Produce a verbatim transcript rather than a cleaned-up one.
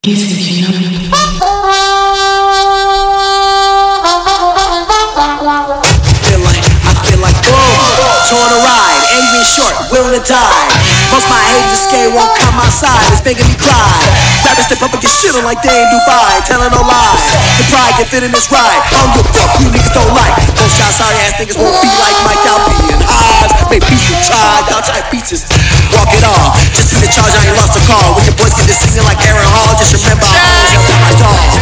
On a ride, Adrian Short, willing to die. Most my haters scared won't come outside, it's making me cry. Rappers step up and get shit on like they in Dubai, telling no lies. The pride can fit in this ride. I don't give a fuck who niggas don't like. Most y'all sorry ass niggas won't be like Mike, y'all be in highs. Make beats and try, y'all type beats, walk it off. Just in the charge, I ain't lost a call. When your boys get to singing like Aaron Hall, just remember I always yelled at my dogs.